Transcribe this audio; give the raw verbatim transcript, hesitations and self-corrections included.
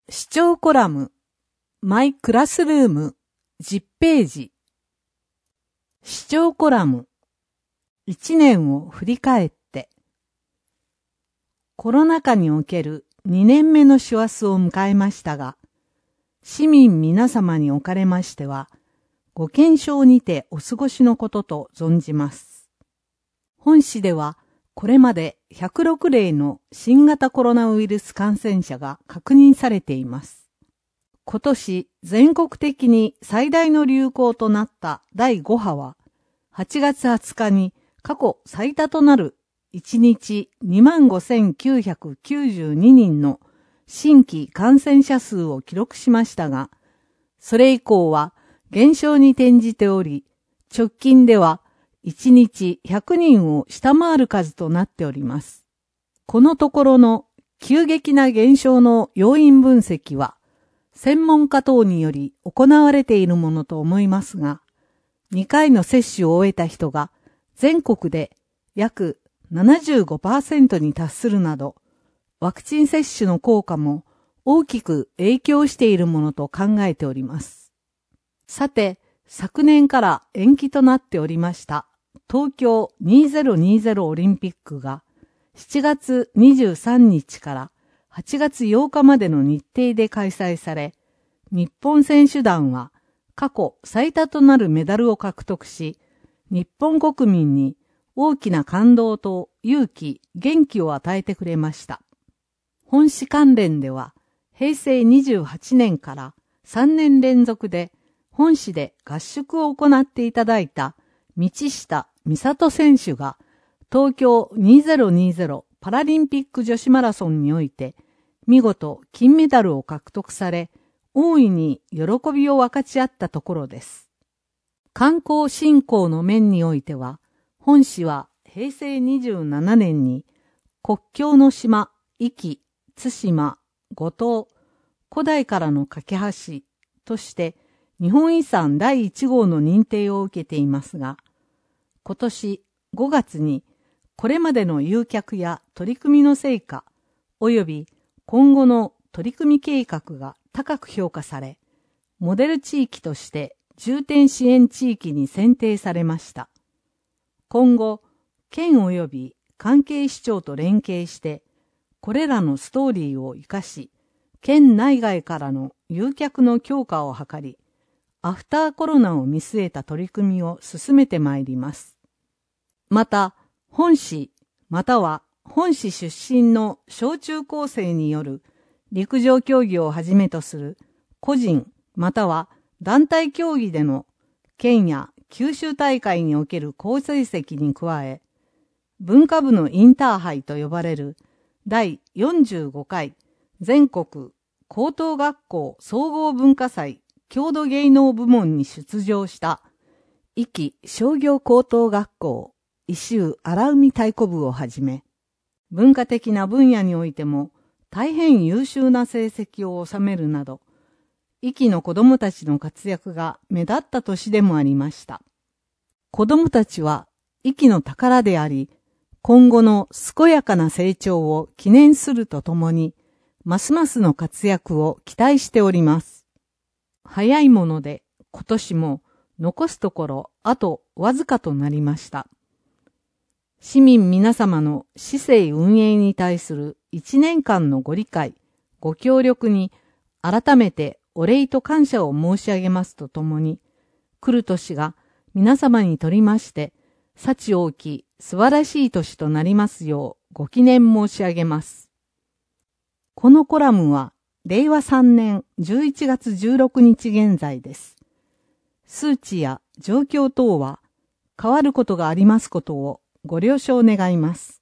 視聴コラム、マイクラスルーム、じゅっページ。視聴コラム、いちねんを振り返って。コロナ禍におけるにねんめの師走を迎えましたが、市民皆様におかれましては、ご健勝にてお過ごしのことと存じます。本市では、これまでひゃくろくれいの新型コロナウイルス感染者が確認されています。今年全国的に最大の流行となっただいご波は、はちがつはつかに過去最多となるいちにち にまんごせんきゅうひゃくきゅうじゅうににんの新規感染者数を記録しましたが、それ以降は減少に転じており、直近ではいちにちひゃくにんを下回る数となっております。このところの急激な減少の要因分析は、専門家等により行われているものと思いますが、にかいの接種を終えた人が全国で約 ななじゅうごパーセント に達するなど、ワクチン接種の効果も大きく影響しているものと考えております。さて、昨年から延期となっておりました東京にせんにじゅうオリンピックがしちがつにじゅうさんにちからはちがつようかまでの日程で開催され、日本選手団は過去最多となるメダルを獲得し、日本国民に大きな感動と勇気、元気を与えてくれました。本市関連では、へいせいにじゅうはちねんからさんねん連続で本市で合宿を行っていただいた道下美里選手が東京にせんにじゅうパラリンピック女子マラソンにおいて見事金メダルを獲得され、大いに喜びを分かち合ったところです。観光振興の面においては、本市はへいせいにじゅうななねんに国境の島、壱岐、対馬、五島、古代からの架け橋として日本遺産だいいちごうの認定を受けていますが、今年ごがつにこれまでの誘客や取り組みの成果及び今後の取り組み計画が高く評価され、モデル地域として重点支援地域に選定されました。今後、県及び関係市町と連携して、これらのストーリーを活かし、県内外からの誘客の強化を図り、アフターコロナを見据えた取り組みを進めてまいります。また、本市、または本市出身の小中高生による陸上競技をはじめとする個人または団体競技での県や九州大会における好成績に加え、文化部のインターハイと呼ばれるだいよんじゅうごかい全国高等学校総合文化祭郷土芸能部門に出場した壱岐商業高等学校伊州荒海太鼓部をはじめ、文化的な分野においても大変優秀な成績を収めるなど、壱岐の子供たちの活躍が目立った年でもありました。子供たちは壱岐の宝であり、今後の健やかな成長を記念するとともに、ますますの活躍を期待しております。早いもので今年も残すところあとわずかとなりました。市民皆様の市政運営に対するいちねんかんのご理解、ご協力に改めてお礼と感謝を申し上げますとともに、来る年が皆様にとりまして幸大き素晴らしい年となりますようご記念申し上げます。このコラムはれいわさんねんじゅういちがつじゅうろくにち現在です。数値や状況等は変わることがありますことをご了承願います。